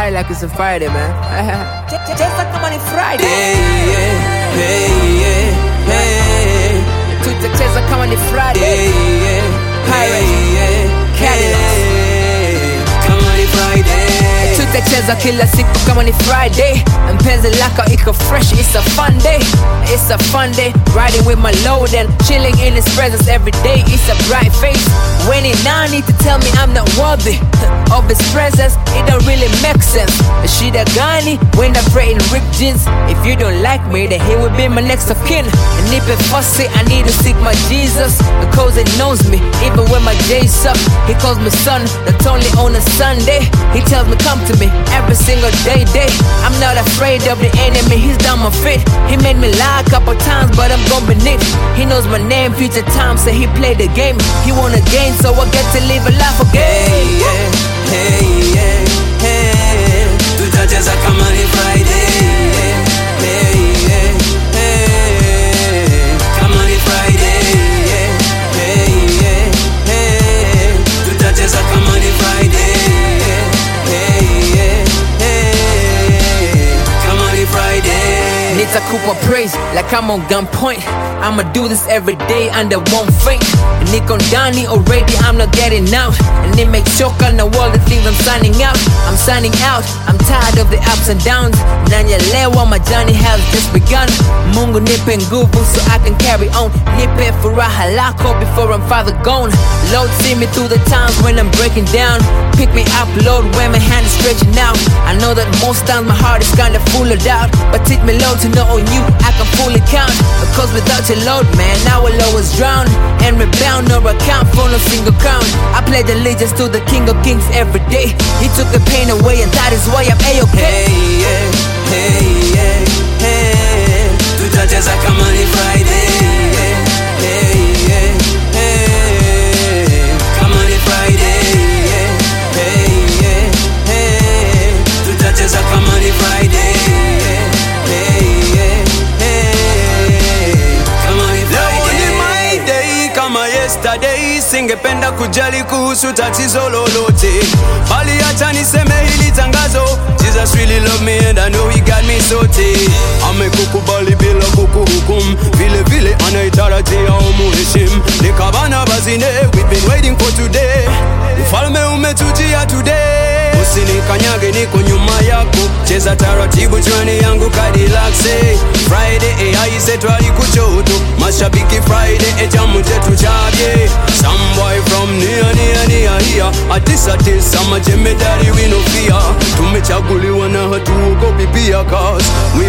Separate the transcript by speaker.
Speaker 1: party like it's a Friday, man. Just like I'm on a Friday.
Speaker 2: Hey, yeah, hey, yeah, hey.
Speaker 1: Twitter chase like I'm on a Friday.
Speaker 2: Hey, yeah,
Speaker 1: Pirates,
Speaker 2: yeah,
Speaker 1: Cadillacs.
Speaker 2: Come on a Friday.
Speaker 1: Tutacheza kila siku kama ni Friday. Mpenzi lako iko fresh, it's a fun day. It's a fun day, riding with my load and chilling in his presence every day. It's a bright face. When he now need to tell me I'm not worthy of his presence, it don't really make sense. Shida gani when I'm praying ripped jeans? If you don't like me, then he will be my next of kin. And if it fussy, I need to seek my Jesus, because he knows me even when my days suck. He calls me son, not only on a Sunday. He tells me come to me every single day. I'm not afraid of the enemy, he's down my feet. He made me lie a couple times, but I'm gon' beneath. He knows my name, future time, so he played the game. He won a game, so I get to live a life again.
Speaker 2: Hey, yeah, hey, yeah, hey. Tutacheza kama ni Friday. Hey, yeah, hey. Kama ni Friday. Hey, yeah, hey. Tutacheza kama ni Friday. Hey, yeah, hey. Kama ni Friday.
Speaker 1: Nitakupa praise like I'm on gunpoint. I'ma do this every day and I won't faint. Nick on Donnie already, I'm not getting out. And it makes choke on the wall, the things I'm signing out. I'm signing out, I'm tired of the ups and downs. Nanyelewa, my journey has just begun. Mungu nipe nguvu so I can carry on. Nipe furaha lako before I'm farther gone. Lord, see me through the times when I'm breaking down. Pick me up, Lord, when my hand is stretching out. I know that most times my heart is kinda full of doubt, but teach me, Lord, to know on you I can fully count. Because without your Lord, man, I will always drown and rebel, no account for no single crown. I pledge allegiance to the King of Kings every day. He took the pain away and that is why I'm A-okay.
Speaker 2: Hey, yeah, hey, yeah, hey. Tutacheza kama ni Friday. Hey, yeah, hey. Kama ni Friday. Hey, yeah, hey. Tutacheza kama ni Friday. Hey, yeah, hey. Kama ni Friday. Leo ni my day kama yesterday. Singependa kujali kuhusu tatizo lolote, bali acha niseme hili tangazo. Jesus really love me and I know he got me sote. Amekukubali bila kukuhukum, vile vile anaitarajia umuheshimu. Nikabana bazine, we've been waiting for today. Ufalme umetujia today. Usinikanyage, niko nyuma yako. Cheza taratibu, chwani yangu Cadillac. Friday, AI setu alikuchoto. Mashabiki Friday, jamu jetu chabye. Some boy from near here. Atisa, majemedari we no fear. Tumechaguliwa na hatuogopi pia, cause we